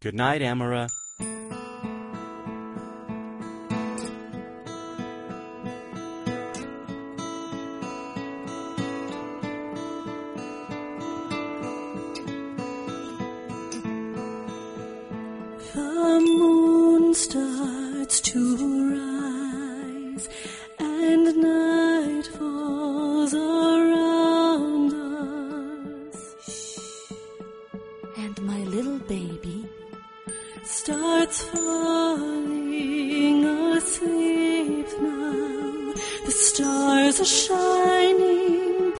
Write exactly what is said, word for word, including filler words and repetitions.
Good night, Amara. The moon starts to rise, and night falls around us. And my little baby starts falling asleep now. The stars are shining